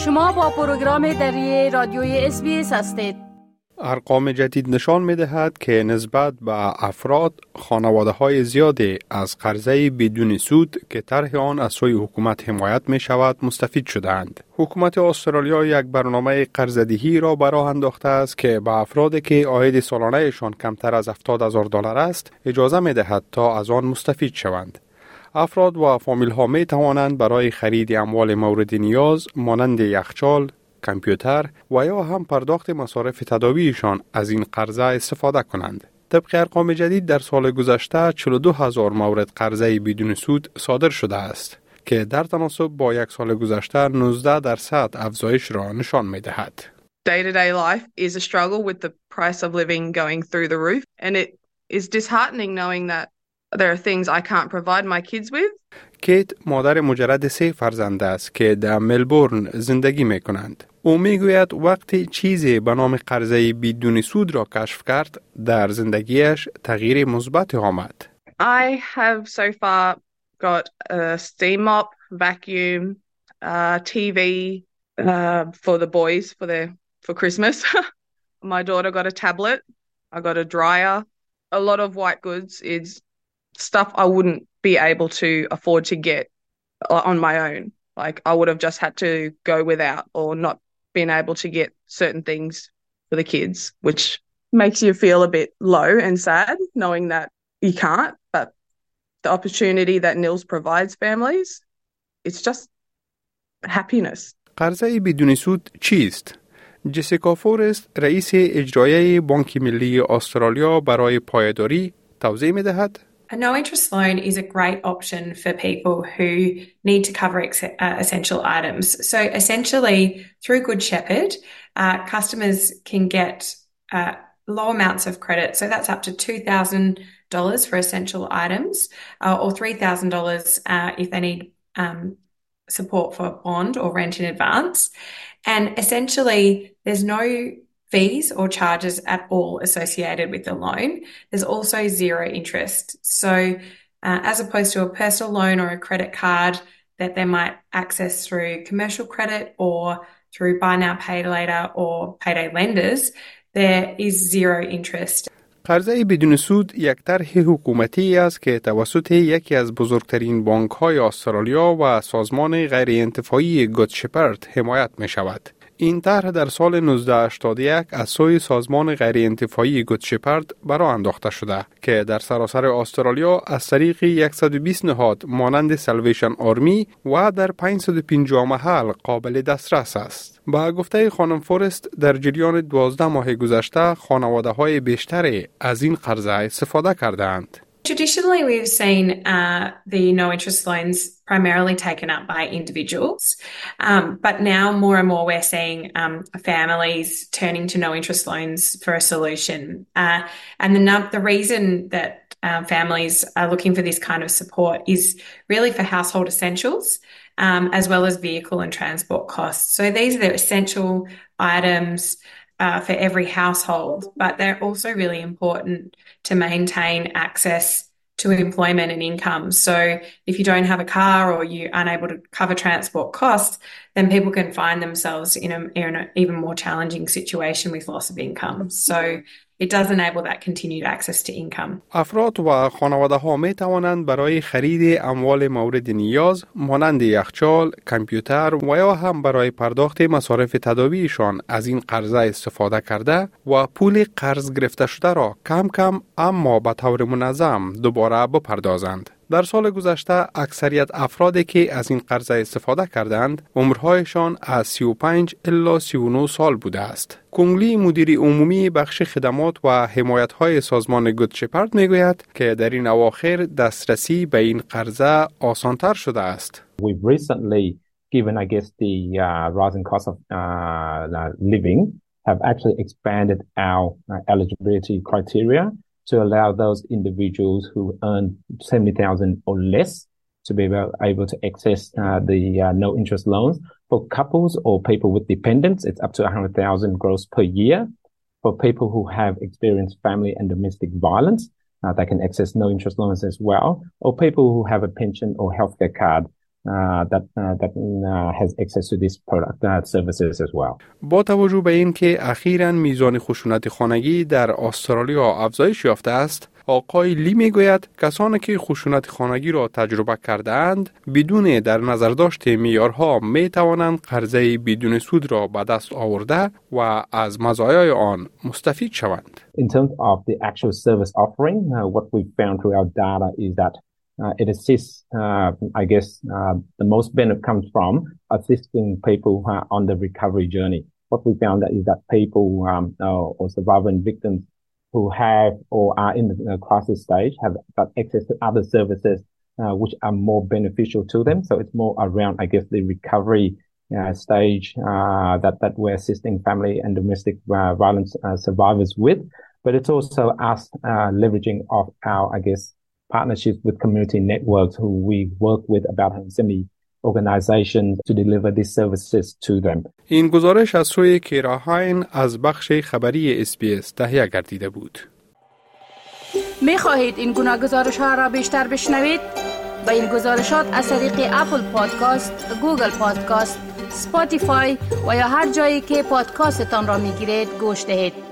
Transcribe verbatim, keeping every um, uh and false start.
شما با پروگرام دری رادیوی اس بی اس هستید. ارقام جدید نشان می‌دهد که نسبت به افراد خانواده‌های زیادی از قرضه بدون سود که طرح آن از سوی حکومت حمایت می‌شود مستفید شدند. حکومت استرالیا یک برنامه قرضه‌دهی را به راه انداخته است که به افرادی که عاید سالانه‌شان کمتر از هفتاد هزار دلار است اجازه می‌دهد تا از آن مستفید شوند. افراد و فامیل‌ها می توانند برای خرید اموال مورد نیاز مانند یخچال، کامپیوتر و یا هم پرداخت مصارف تداویشان از این قرضه استفاده کنند. طبق ارقام جدید در سال گذشته چهل و دو هزار مورد قرضه بدون سود صادر شده است که در تناسب با یک سال گذشته نوزده درصد افزایش را نشان می‌دهد. Day-to-day life is a struggle with the price of living going through the roof, and it is disheartening knowing that there are things I can't provide my kids with. کیت مادر مجرد سه فرزند است که در ملبورن زندگی می کنند. او می گوید وقتی چیزی به نام قرضه بدون سود را کشف کرد در زندگیش تغییر مثبت آمد. I have so far got a steam mop, vacuum, uh, T V uh, for the boys for their for Christmas. My daughter got a tablet. I got a dryer. A lot of white goods is stuff I wouldn't be able to afford to get on my own. Like I would have just had to go without or not been able to get certain things for the kids, which makes you feel a bit low and sad knowing that you can't, but the opportunity that Nils provides families, it's just happiness. قرضه بدون سود چیست؟ جسیکا فورست رئیس اجرایی بانک ملی استرالیا برای پایداری توضیح می‌دهد. A no-interest loan is a great option for people who need to cover ex- uh, essential items. So essentially, through Good Shepherd, uh, customers can get uh, low amounts of credit. So that's up to two thousand dollars for essential items uh, or three thousand dollars uh, if they need um, support for bond or rent in advance. And essentially, there's no fees or charges at all associated with the loan. There's also zero interest. So uh, as opposed to a personal loan or a credit card that they might access through commercial credit or through buy now, pay later or payday lenders, there is zero interest. قرضه بدون سود یک طرح حکومتی است که توسط یکی از بزرگترین بانک‌های استرالیا و سازمان غیرانتفاعی گود شپرد حمایت می‌شود. این طرح در سال نوزده هشتاد و یک از سوی سازمان غیرانتفاعی گود شپرد برآ انداخته شده که در سراسر استرالیا از طریق صد و بیست نهاد مانند سالویشن آرمی و در پانصد و پنجاه محل قابل دسترس است. با گفته خانم فورست در جریان دوازده ماه گذشته خانواده‌های بیشتری از این قرضه استفاده کردند. Traditionally, we've seen uh, the no-interest loans primarily taken up by individuals, um, but now more and more we're seeing um, families turning to no-interest loans for a solution. Uh, and the, the reason that uh, families are looking for this kind of support is really for household essentials, um, as well as vehicle and transport costs. So these are the essential items Uh, for every household, but they're also really important to maintain access to employment and income. So if you don't have a car or you're unable to cover transport costs, then people can find themselves in, a, in an even more challenging situation with loss of income. So it does enable that continued access to income. افراد و خانواده‌ها می توانند برای خرید اموال مورد نیاز مانند یخچال، کامپیوتر و یا هم برای پرداخت مصارف تداویشان از این قرضه استفاده کرده و پول قرض گرفته شده را کم کم اما به طور منظم دوباره بپردازند. در سال گذشته اکثریت افرادی که از این قرضه استفاده کردند عمرهایشان از سی و پنج الی سی و نه سال بوده است. کنگلی مدیر عمومی بخش خدمات و حمایت‌های سازمان گود شپرد میگوید که در این اواخر دسترسی به این قرضه آسان‌تر شده است. We've recently given I guess the uh, rising cost of uh, living have actually expanded our uh, eligibility criteria to allow those individuals who earn seventy thousand or less to be able, able to access uh, the uh, no interest loans. For couples or people with dependents, it's up to one hundred thousand gross per year. For people who have experienced family and domestic violence, uh, they can access no interest loans as well. Or people who have a pension or healthcare card, uh, that uh, that uh, has access to these product uh, services as well. با توجه به اینکه اخیراً میزان خشونت خانگی در استرالیا افزایش یافته است، آقای لی میگوید کسانی که خشونت خانگی را تجربه کردند بدون در نظر داشت معیارها می توانند قرضه بدون سود را به دست آورده و از مزایای آن مستفید شوند. In terms of the actual service offering, uh, what we found through our data is that uh, it assists, uh, I guess, uh, the most benefit comes from assisting people who are on the recovery journey. What we found that is that people um, uh, or survivors and victims who have or are in the uh, crisis stage have got access to other services uh, which are more beneficial to them. So it's more around, I guess, the recovery uh, stage uh, that, that we're assisting family and domestic uh, violence uh, survivors with. But it's also us uh, leveraging of our, I guess, partnerships with community networks who we work with about seventy organizations to deliver these services to them. این گزارش از سوی کیرا هاین از بخش خبری اس بی اس تهیه گردیده بود. می خواهید این گناه گزارش ها را بیشتر بشنوید؟ با این گزارشات از طریق اپل پادکاست، گوگل پادکاست، سپاتیفای و یا هر جایی که پادکاستتان را می گیرید گوش دهید.